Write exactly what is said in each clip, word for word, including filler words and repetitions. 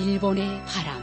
일본의 바람.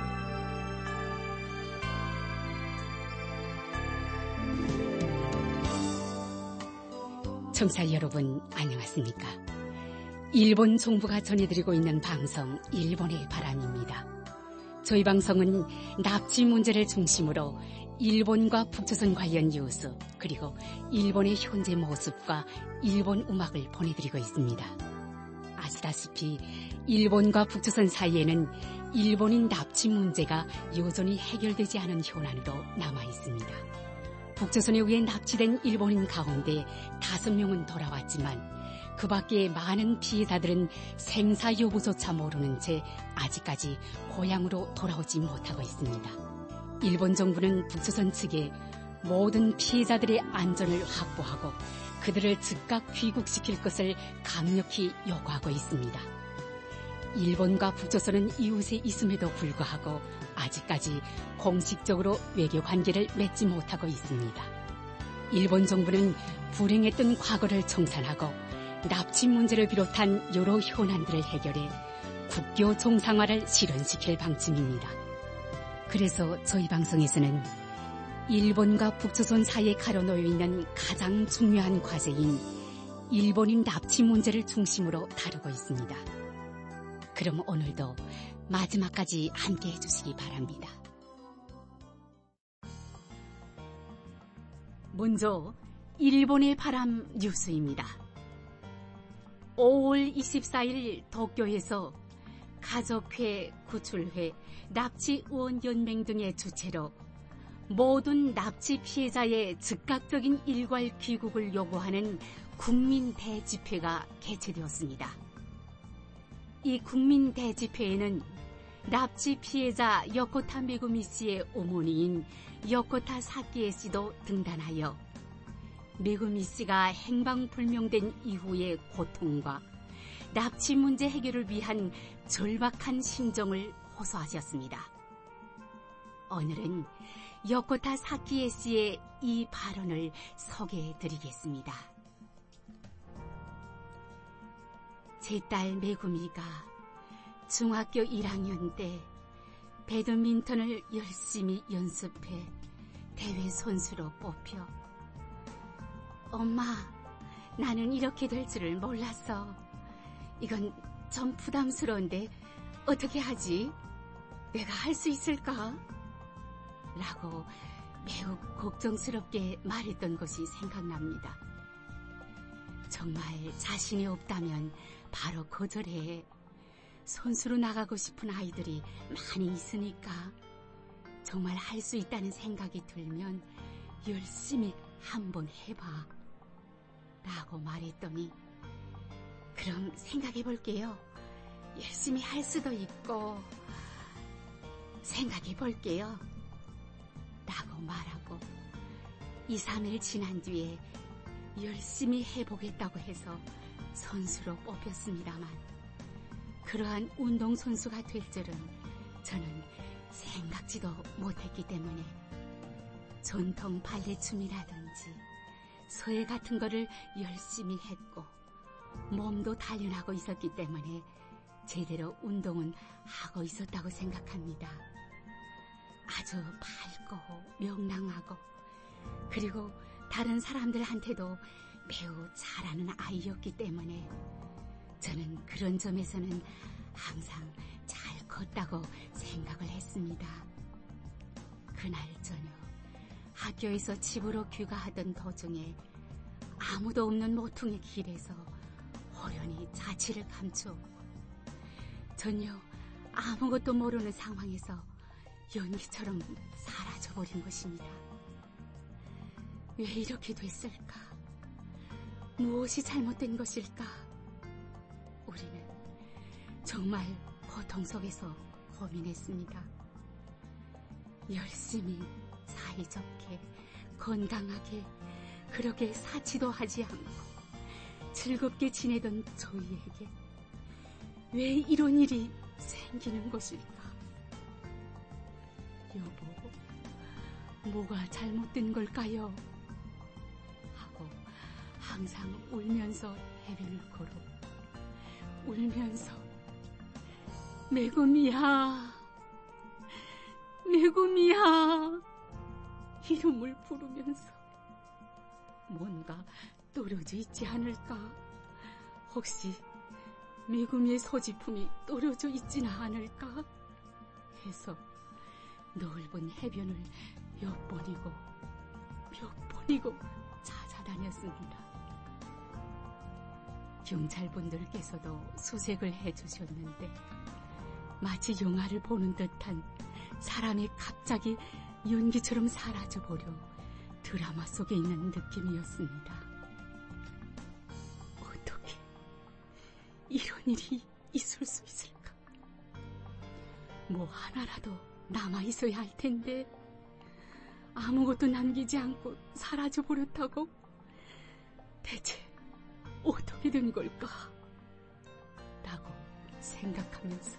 청취자 여러분, 안녕하십니까? 일본 정부가 전해드리고 있는 방송 일본의 바람입니다. 저희 방송은 납치 문제를 중심으로 일본과 북조선 관련 뉴스, 그리고 일본의 현재 모습과 일본 음악을 보내드리고 있습니다. 아시다시피 일본과 북조선 사이에는 일본인 납치 문제가 여전히 해결되지 않은 현안으로 남아 있습니다. 북조선에 의해 납치된 일본인 가운데 다섯 명은 돌아왔지만 그 밖에 많은 피해자들은 생사 여부조차 모르는 채 아직까지 고향으로 돌아오지 못하고 있습니다. 일본 정부는 북조선 측에 모든 피해자들의 안전을 확보하고 그들을 즉각 귀국시킬 것을 강력히 요구하고 있습니다. 일본과 북조선은 이웃에 있음에도 불구하고 아직까지 공식적으로 외교 관계를 맺지 못하고 있습니다. 일본 정부는 불행했던 과거를 청산하고 납치 문제를 비롯한 여러 현안들을 해결해 국교 정상화를 실현시킬 방침입니다. 그래서 저희 방송에서는 일본과 북조선 사이에 가려놓여 있는 가장 중요한 과제인 일본인 납치 문제를 중심으로 다루고 있습니다. 그럼 오늘도 마지막까지 함께해 주시기 바랍니다. 먼저 일본의 바람 뉴스입니다. 오월 이십사일 도쿄에서 가족회, 구출회, 납치의원연맹 등의 주최로 모든 납치 피해자의 즉각적인 일괄 귀국을 요구하는 국민 대집회가 개최되었습니다. 이 국민 대집회에는 납치 피해자 요코타 메구미 씨의 어머니인 요코타 사키에 씨도 등단하여 메구미 씨가 행방불명된 이후의 고통과 납치 문제 해결을 위한 절박한 심정을 호소하셨습니다. 오늘은 요코타 사키에 씨의 이 발언을 소개해드리겠습니다. 제 딸 메구미가 중학교 일 학년 때 배드민턴을 열심히 연습해 대회 선수로 뽑혀 엄마, 나는 이렇게 될 줄을 몰랐어. 이건 좀 부담스러운데 어떻게 하지? 내가 할 수 있을까? 라고 매우 걱정스럽게 말했던 것이 생각납니다. 정말 자신이 없다면 바로 거절해. 선수로 나가고 싶은 아이들이 많이 있으니까 정말 할 수 있다는 생각이 들면 열심히 한번 해봐. 라고 말했더니 그럼 생각해 볼게요. 열심히 할 수도 있고 생각해 볼게요. 라고 말하고 이, 삼일 지난 뒤에 열심히 해보겠다고 해서 선수로 뽑혔습니다만 그러한 운동선수가 될 줄은 저는 생각지도 못했기 때문에 전통 발레춤이라든지 서예 같은 거를 열심히 했고 몸도 단련하고 있었기 때문에 제대로 운동은 하고 있었다고 생각합니다. 아주 밝고 명랑하고 그리고 다른 사람들한테도 매우 잘하는 아이였기 때문에 저는 그런 점에서는 항상 잘 컸다고 생각을 했습니다. 그날 저녁 학교에서 집으로 귀가하던 도중에 아무도 없는 모퉁이 길에서 호련히 자취를 감추었고 전혀 아무것도 모르는 상황에서 연기처럼 사라져버린 것입니다. 왜 이렇게 됐을까? 무엇이 잘못된 것일까? 우리는 정말 고통 속에서 고민했습니다. 열심히 사이좋게 건강하게 그렇게 사치도 하지 않고 즐겁게 지내던 저희에게 왜 이런 일이 생기는 것일까? 여보, 뭐가 잘못된 걸까요? 하고 항상 울면서 해변을 걸어 울면서 메구미야, 메구미야 이름을 부르면서 뭔가 떨어져 있지 않을까? 혹시 메구미의 소지품이 떨어져 있지는 않을까? 해서 넓은 해변을 몇 번이고 몇 번이고 찾아다녔습니다. 경찰분들께서도 수색을 해주셨는데 마치 영화를 보는 듯한 사람이 갑자기 연기처럼 사라져버려 드라마 속에 있는 느낌이었습니다. 어떻게 이런 일이 있을 수 있을까? 뭐 하나라도 남아있어야 할 텐데 아무것도 남기지 않고 사라져버렸다고? 대체 어떻게 된 걸까? 라고 생각하면서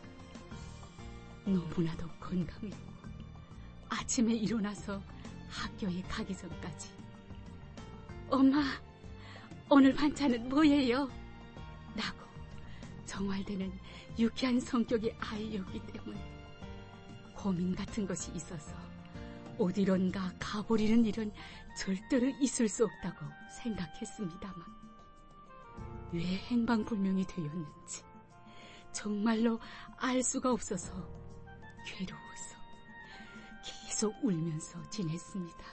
너무나도 건강했고 아침에 일어나서 학교에 가기 전까지 엄마, 오늘 반찬은 뭐예요? 라고 정말되는 유쾌한 성격의 아이였기 때문에 고민 같은 것이 있어서 어디론가 가버리는 일은 절대로 있을 수 없다고 생각했습니다만 왜 행방불명이 되었는지 정말로 알 수가 없어서 괴로워서 계속 울면서 지냈습니다.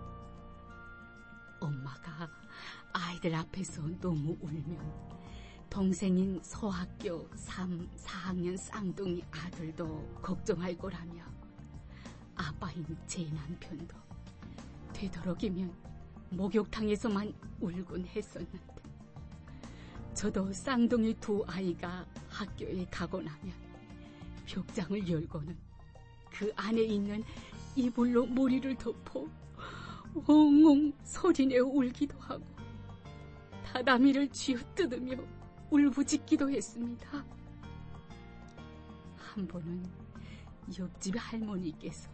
엄마가 아이들 앞에서 너무 울면 동생인 소학교 삼, 사 학년 쌍둥이 아들도 걱정할 거라며 아빠인 제 남편도 되도록이면 목욕탕에서만 울곤 했었는데 저도 쌍둥이 두 아이가 학교에 가고 나면 벽장을 열고는 그 안에 있는 이불로 머리를 덮어 엉엉 소리내어 울기도 하고 다다미를 쥐어뜯으며 울부짖기도 했습니다. 한 번은 옆집 할머니께서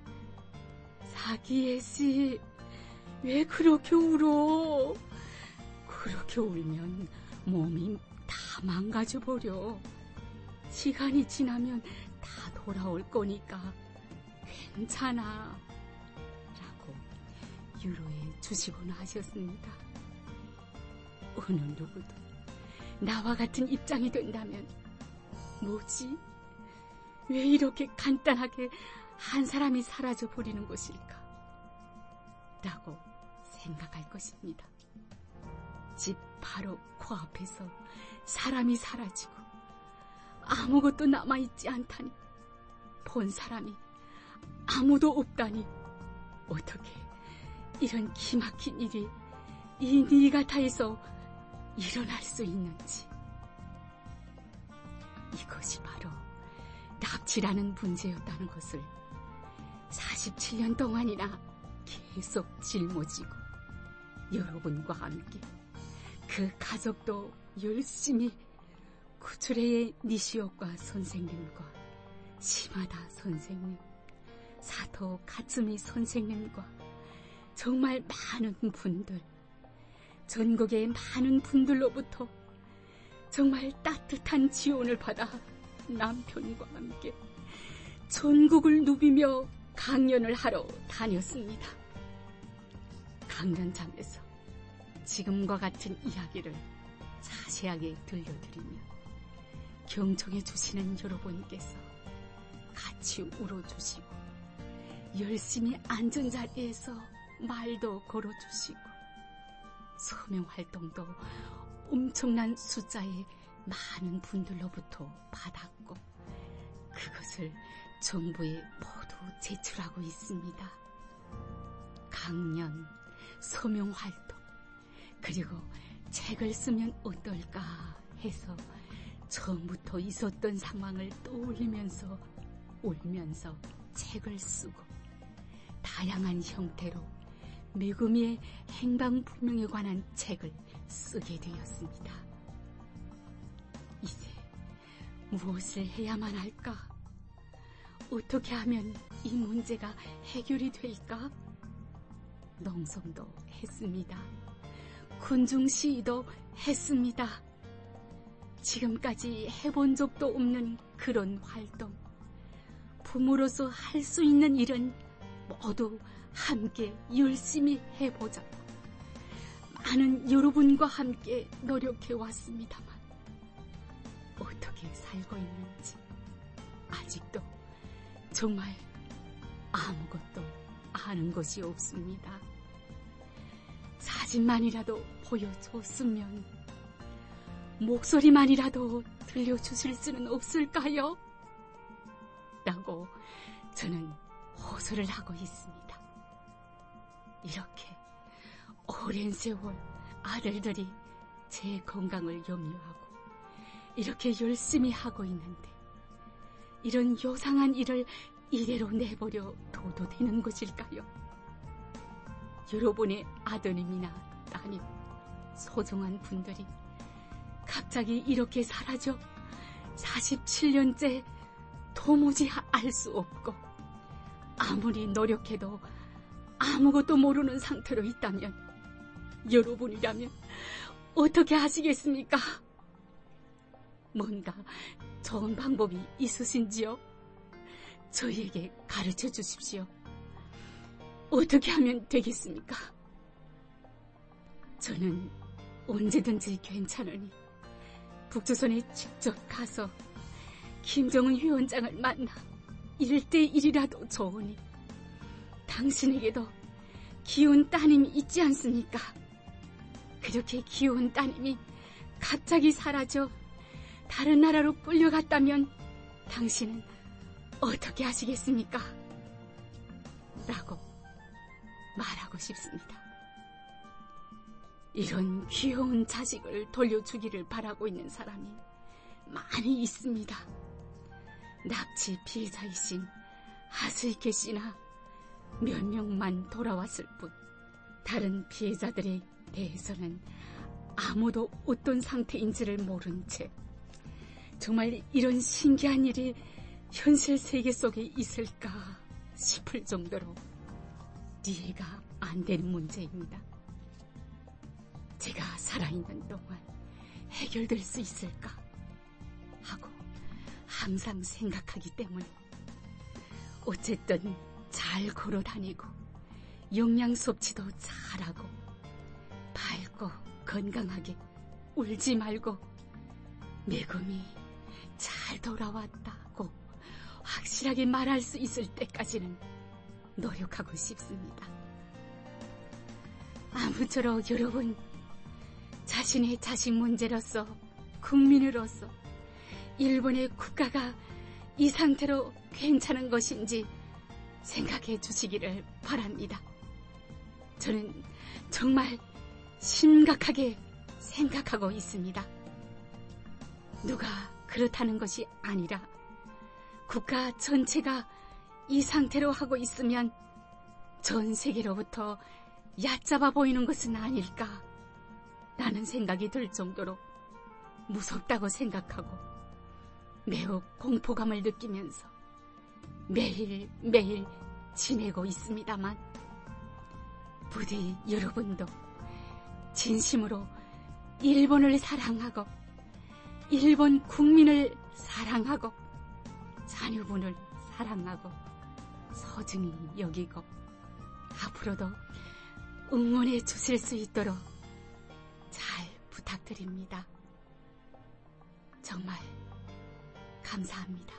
사기애 씨, 왜 그렇게 울어? 그렇게 울면 몸이 다 망가져버려. 시간이 지나면 다 돌아올 거니까 괜찮아. 라고 위로해 주시곤 하셨습니다. 어느 누구도 나와 같은 입장이 된다면 뭐지? 왜 이렇게 간단하게 한 사람이 사라져버리는 것일까? 라고 생각할 것입니다. 집 바로 코앞에서 사람이 사라지고 아무것도 남아있지 않다니, 본 사람이 아무도 없다니, 어떻게 이런 기막힌 일이 이 니가타에서 일어날 수 있는지. 이것이 바로 납치라는 문제였다는 것을 사십칠 년 동안이나 계속 짊어지고 여러분과 함께 그 가족도 열심히 구출해의 니시오카 선생님과 시마다 선생님, 사토 가츠미 선생님과 정말 많은 분들, 전국의 많은 분들로부터 정말 따뜻한 지원을 받아 남편과 함께 전국을 누비며 강연을 하러 다녔습니다. 강연장에서 지금과 같은 이야기를 자세하게 들려드리며 경청해 주시는 여러분께서 같이 울어주시고 열심히 앉은 자리에서 말도 걸어주시고 서명활동도 엄청난 숫자의 많은 분들로부터 받았고 그것을 정부에 모두 제출하고 있습니다. 강연, 서명활동, 그리고 책을 쓰면 어떨까 해서 처음부터 있었던 상황을 떠올리면서 울면서 책을 쓰고 다양한 형태로 메구미의 행방불명에 관한 책을 쓰게 되었습니다. 이제 무엇을 해야만 할까? 어떻게 하면 이 문제가 해결이 될까? 농성도 했습니다. 군중시위도 했습니다. 지금까지 해본 적도 없는 그런 활동, 부모로서 할 수 있는 일은 모두 함께 열심히 해보자고 많은 여러분과 함께 노력해 왔습니다만 어떻게 살고 있는지 아직도 정말 아무것도 아는 것이 없습니다. 사진만이라도 보여줬으면, 목소리만이라도 들려주실 수는 없을까요? 라고 저는 호소를 하고 있습니다. 이렇게 오랜 세월 아들들이 제 건강을 염려하고 이렇게 열심히 하고 있는데 이런 요상한 일을 이대로 내버려 둬도 되는 것일까요? 여러분의 아드님이나 따님, 소중한 분들이 갑자기 이렇게 사라져 사십칠 년째 도무지 알 수 없고 아무리 노력해도 아무것도 모르는 상태로 있다면 여러분이라면 어떻게 하시겠습니까? 뭔가 좋은 방법이 있으신지요? 저희에게 가르쳐 주십시오. 어떻게 하면 되겠습니까? 저는 언제든지 괜찮으니 북조선에 직접 가서 김정은 위원장을 만나 일대일이라도 좋으니 당신에게도 귀여운 따님이 있지 않습니까? 그렇게 귀여운 따님이 갑자기 사라져 다른 나라로 끌려갔다면 당신은 어떻게 하시겠습니까? 라고 말하고 싶습니다. 이런 귀여운 자식을 돌려주기를 바라고 있는 사람이 많이 있습니다. 납치 피해자이신 하스이케 씨나 몇 명만 돌아왔을 뿐 다른 피해자들에 대해서는 아무도 어떤 상태인지를 모른 채 정말 이런 신기한 일이 현실 세계 속에 있을까 싶을 정도로 이해가 안 되는 문제입니다. 제가 살아있는 동안 해결될 수 있을까 하고 항상 생각하기 때문에 어쨌든 잘 걸어다니고 영양 섭취도 잘하고 밝고 건강하게 울지 말고 매금이 잘 돌아왔다고 확실하게 말할 수 있을 때까지는 노력하고 싶습니다. 아무쪼록 여러분 자신의 자식 문제로서 국민으로서 일본의 국가가 이 상태로 괜찮은 것인지 생각해 주시기를 바랍니다. 저는 정말 심각하게 생각하고 있습니다. 누가 그렇다는 것이 아니라 국가 전체가 이 상태로 하고 있으면 전 세계로부터 얕잡아 보이는 것은 아닐까 라는 생각이 들 정도로 무섭다고 생각하고 매우 공포감을 느끼면서 매일매일 지내고 있습니다만 부디 여러분도 진심으로 일본을 사랑하고 일본 국민을 사랑하고 자녀분을 사랑하고 소중히 여기고 앞으로도 응원해 주실 수 있도록 잘 부탁드립니다. 정말 감사합니다.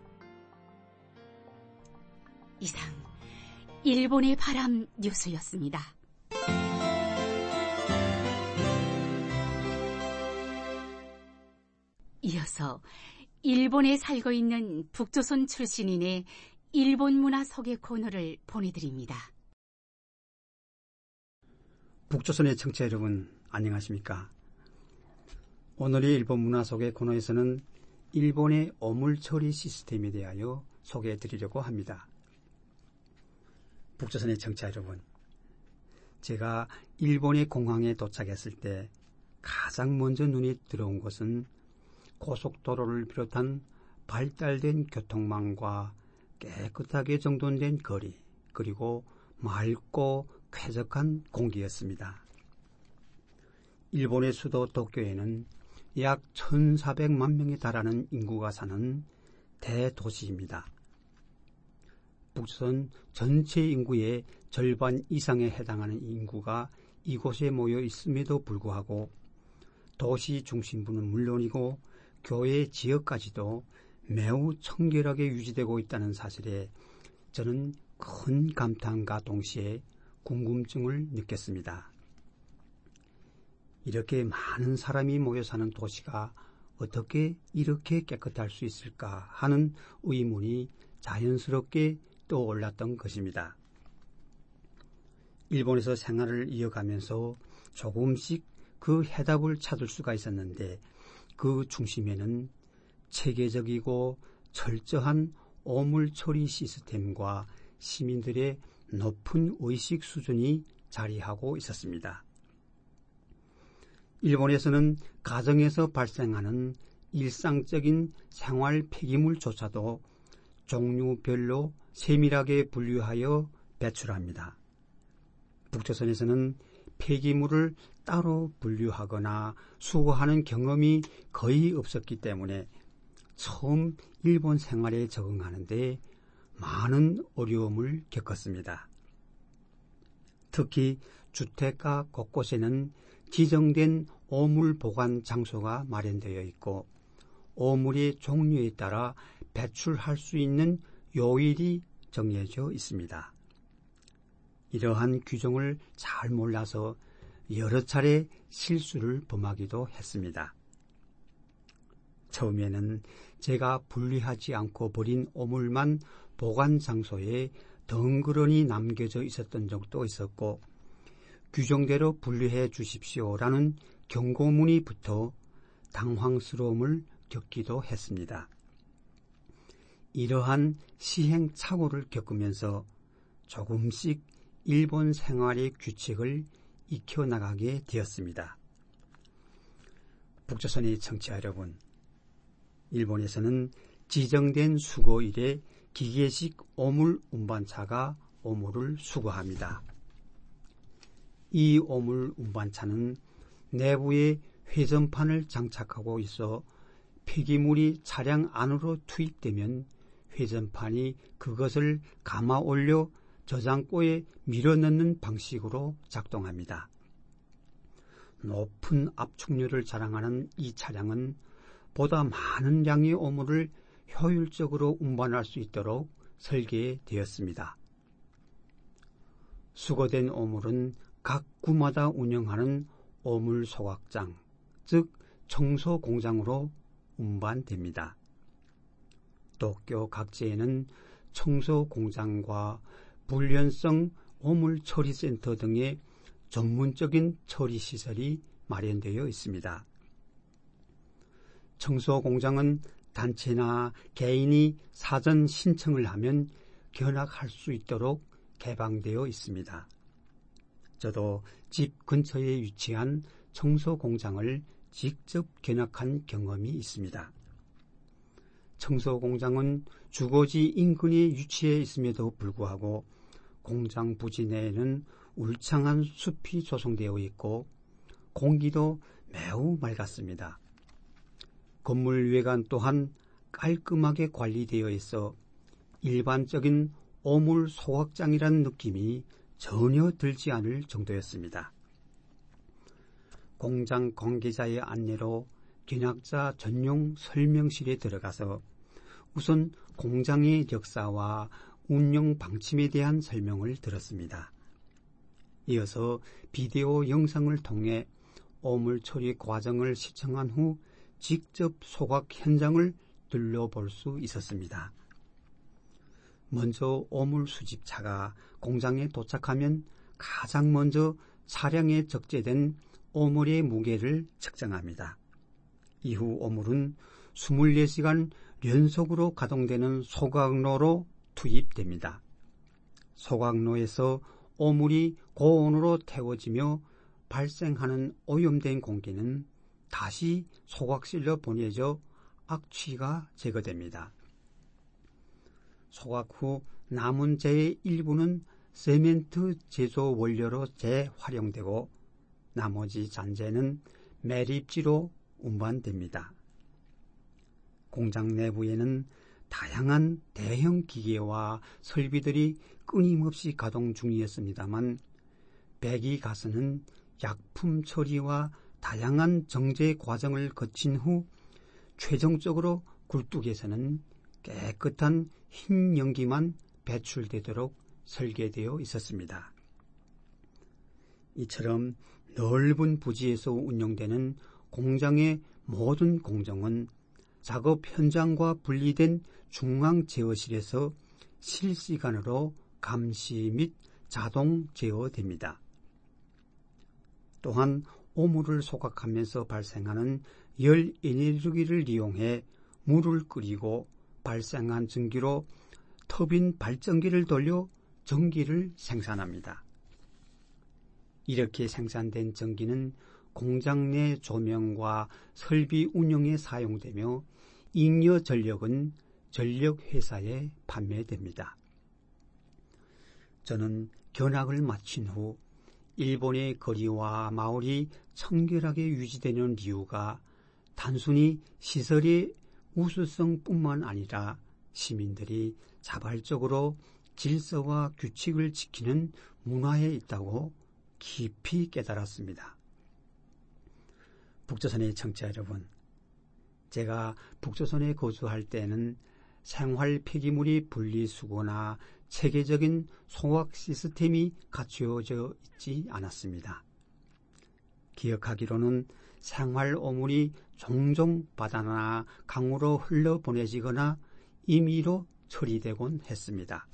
이상 일본의 바람 뉴스였습니다. 이어서 일본에 살고 있는 북조선 출신인의 일본 문화 소개 코너를 보내드립니다. 북조선의 청취자 여러분 안녕하십니까? 오늘의 일본 문화 소개 코너에서는 일본의 어물 처리 시스템에 대하여 소개해드리려고 합니다. 북조선의 청취자 여러분, 제가 일본의 공항에 도착했을 때 가장 먼저 눈에 들어온 것은 고속도로를 비롯한 발달된 교통망과 깨끗하게 정돈된 거리, 그리고 맑고 쾌적한 공기였습니다. 일본의 수도 도쿄에는 약 천사백만 명에 달하는 인구가 사는 대도시입니다. 북조선 전체 인구의 절반 이상에 해당하는 인구가 이곳에 모여 있음에도 불구하고 도시 중심부는 물론이고 교회 지역까지도 매우 청결하게 유지되고 있다는 사실에 저는 큰 감탄과 동시에 궁금증을 느꼈습니다. 이렇게 많은 사람이 모여 사는 도시가 어떻게 이렇게 깨끗할 수 있을까 하는 의문이 자연스럽게 떠올랐던 것입니다. 일본에서 생활을 이어가면서 조금씩 그 해답을 찾을 수가 있었는데 그 중심에는 체계적이고 철저한 오물 처리 시스템과 시민들의 높은 의식 수준이 자리하고 있었습니다. 일본에서는 가정에서 발생하는 일상적인 생활 폐기물조차도 종류별로 세밀하게 분류하여 배출합니다. 북조선에서는 폐기물을 따로 분류하거나 수거하는 경험이 거의 없었기 때문에 처음 일본 생활에 적응하는데 많은 어려움을 겪었습니다. 특히 주택가 곳곳에는 지정된 오물 보관 장소가 마련되어 있고 오물의 종류에 따라 배출할 수 있는 요일이 정해져 있습니다. 이러한 규정을 잘 몰라서 여러 차례 실수를 범하기도 했습니다. 처음에는 제가 분리하지 않고 버린 오물만 보관 장소에 덩그러니 남겨져 있었던 적도 있었고 규정대로 분리해 주십시오라는 경고문이 붙어 당황스러움을 겪기도 했습니다. 이러한 시행착오를 겪으면서 조금씩 일본 생활의 규칙을 익혀나가게 되었습니다. 북조선의 청취자 여러분, 일본에서는 지정된 수거일에 기계식 오물 운반차가 오물을 수거합니다. 이 오물 운반차는 내부에 회전판을 장착하고 있어 폐기물이 차량 안으로 투입되면 회전판이 그것을 감아 올려 저장고에 밀어넣는 방식으로 작동합니다. 높은 압축률을 자랑하는 이 차량은 보다 많은 양의 오물을 효율적으로 운반할 수 있도록 설계되었습니다. 수거된 오물은 각 구마다 운영하는 오물 소각장, 즉 청소 공장으로 운반됩니다. 도쿄 각지에는 청소 공장과 불련성 오물 처리센터 등의 전문적인 처리 시설이 마련되어 있습니다. 청소 공장은 단체나 개인이 사전 신청을 하면 견학할 수 있도록 개방되어 있습니다. 저도 집 근처에 위치한 청소 공장을 직접 견학한 경험이 있습니다. 청소 공장은 주거지 인근에 위치해 있음에도 불구하고 공장 부지 내에는 울창한 숲이 조성되어 있고 공기도 매우 맑았습니다. 건물 외관 또한 깔끔하게 관리되어 있어 일반적인 오물 소각장이라는 느낌이 전혀 들지 않을 정도였습니다. 공장 관계자의 안내로 견학자 전용 설명실에 들어가서 우선 공장의 역사와 운영 방침에 대한 설명을 들었습니다. 이어서 비디오 영상을 통해 오물 처리 과정을 시청한 후 직접 소각 현장을 둘러볼 수 있었습니다. 먼저 오물 수집차가 공장에 도착하면 가장 먼저 차량에 적재된 오물의 무게를 측정합니다. 이후 오물은 이십사 시간 연속으로 가동되는 소각로로 투입됩니다. 소각로에서 오물이 고온으로 태워지며 발생하는 오염된 공기는 다시 소각실로 보내져 악취가 제거됩니다. 소각 후 남은 재의 일부는 세멘트 제조 원료로 재활용되고 나머지 잔재는 매립지로 운반됩니다. 공장 내부에는 다양한 대형 기계와 설비들이 끊임없이 가동 중이었습니다만 배기가스는 약품 처리와 다양한 정제 과정을 거친 후 최종적으로 굴뚝에서는 깨끗한 흰 연기만 배출되도록 설계되어 있었습니다. 이처럼 넓은 부지에서 운영되는 공장의 모든 공정은 작업 현장과 분리된 중앙 제어실에서 실시간으로 감시 및 자동 제어됩니다. 또한 오물을 소각하면서 발생하는 열 에너지를 이용해 물을 끓이고 발생한 전기로 터빈 발전기를 돌려 전기를 생산합니다. 이렇게 생산된 전기는 공장 내 조명과 설비 운영에 사용되며 잉여 전력은 전력회사에 판매됩니다. 저는 견학을 마친 후 일본의 거리와 마을이 청결하게 유지되는 이유가 단순히 시설의 우수성뿐만 아니라 시민들이 자발적으로 질서와 규칙을 지키는 문화에 있다고 깊이 깨달았습니다. 북조선의 청취자 여러분, 제가 북조선에 거주할 때는 생활 폐기물이 분리수거나 체계적인 소각 시스템이 갖추어져 있지 않았습니다. 기억하기로는 생활 오물이 종종 바다나 강으로 흘러보내지거나 임의로 처리되곤 했습니다.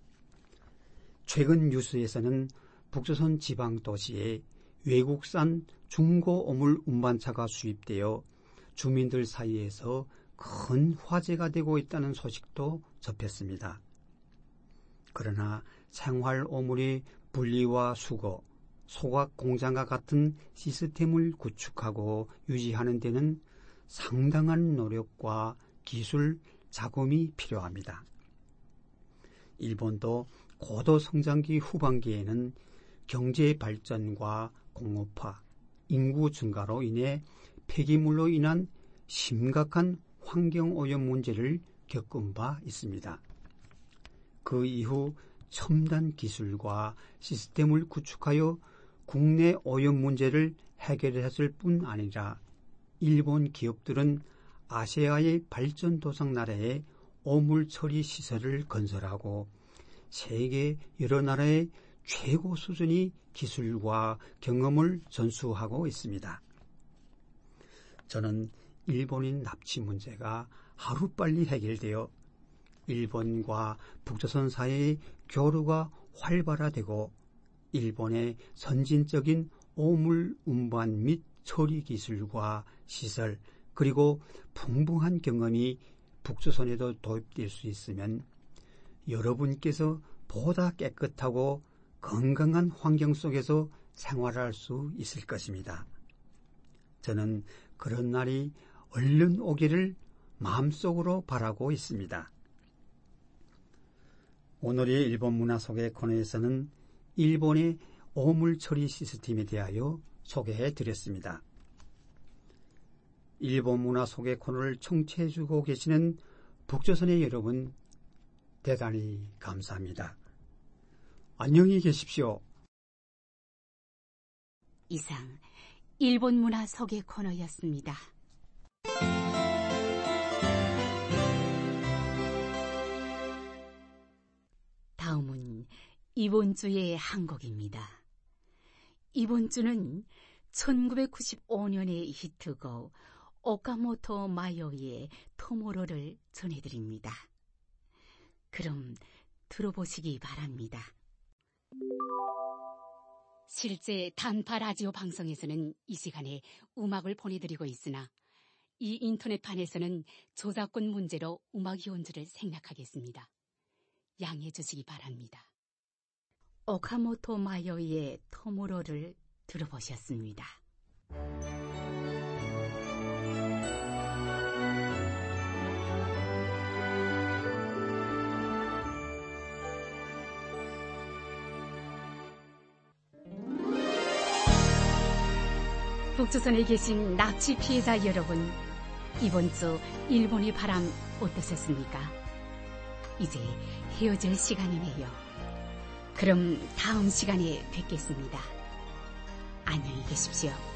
최근 뉴스에서는 북조선 지방 도시에 외국산 중고 오물 운반차가 수입되어 주민들 사이에서 큰 화제가 되고 있다는 소식도 접했습니다. 그러나 생활 오물의 분리와 수거, 소각 공장과 같은 시스템을 구축하고 유지하는 데는 상당한 노력과 기술 자금이 필요합니다. 일본도 고도 성장기 후반기에는 경제 발전과 공업화, 인구 증가로 인해 폐기물로 인한 심각한 환경오염 문제를 겪은 바 있습니다. 그 이후 첨단 기술과 시스템을 구축하여 국내 오염 문제를 해결했을 뿐 아니라 일본 기업들은 아시아의 발전 도상 나라에 오물 처리 시설을 건설하고 세계 여러 나라의 최고 수준의 기술과 경험을 전수하고 있습니다. 저는 일본인 납치 문제가 하루빨리 해결되어 일본과 북조선 사이의 교류가 활발화되고 일본의 선진적인 오물 운반 및 처리 기술과 시설 그리고 풍부한 경험이 북조선에도 도입될 수 있으면 여러분께서 보다 깨끗하고 건강한 환경 속에서 생활할 수 있을 것입니다. 저는 그런 날이 얼른 오기를 마음속으로 바라고 있습니다. 오늘의 일본 문화 소개 코너에서는 일본의 오물 처리 시스템에 대하여 소개해 드렸습니다. 일본 문화 소개 코너를 청취해주고 계시는 북조선의 여러분, 대단히 감사합니다. 안녕히 계십시오. 이상 일본 문화 소개 코너였습니다. 다음은 이번 주의 한 곡입니다. 이번 주는 천구백구십오 년의 히트곡 오카모토 마요이의 토모로를 전해드립니다. 그럼 들어보시기 바랍니다. 실제 단파 라디오 방송에서는 이 시간에 음악을 보내드리고 있으나 이 인터넷판에서는 저작권 문제로 음악이 온 줄을 생략하겠습니다. 양해해 주시기 바랍니다. 오카모토 마요이의 토모로를 들어보셨습니다. 북조선에 계신 납치 피해자 여러분, 이번 주 일본의 바람 어떠셨습니까? 이제 헤어질 시간이네요. 그럼 다음 시간에 뵙겠습니다. 안녕히 계십시오.